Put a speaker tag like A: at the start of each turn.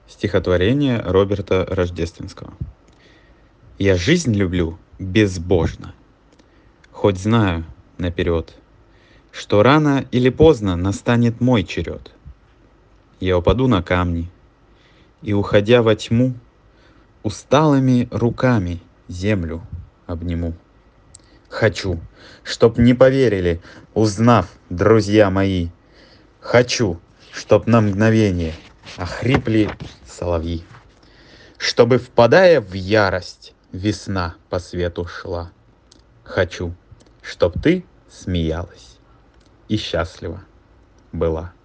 A: Стихотворение Роберта Рождественского. Я жизнь люблю безбожно, хоть знаю наперед, что рано или поздно настанет мой черед. Я упаду на камни и, уходя во тьму, усталыми руками землю обниму. Хочу, чтоб не поверили, узнав, друзья мои. Хочу, чтоб на мгновение охрипли соловьи. Чтобы, впадая в ярость, весна по свету шла. Хочу, чтоб ты смеялась и счастлива была.